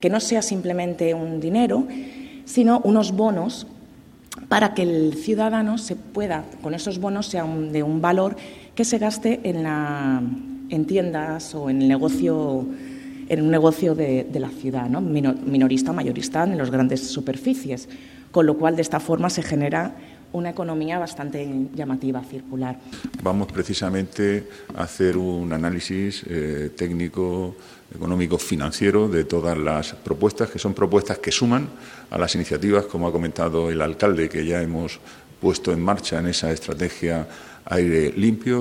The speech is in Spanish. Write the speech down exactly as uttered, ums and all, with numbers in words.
que no sea simplemente un dinero, sino unos bonos para que el ciudadano se pueda, con esos bonos, sea un, de un valor que se gaste en, la, en tiendas o en el negocio, en un negocio de, de la ciudad, ¿no? Minorista o mayorista en las grandes superficies, con lo cual de esta forma se genera una economía bastante llamativa, circular. Vamos precisamente a hacer un análisis eh, técnico, económico, financiero de todas las propuestas, que son propuestas que suman a las iniciativas, como ha comentado el alcalde, que ya hemos puesto en marcha en esa estrategia aire limpio.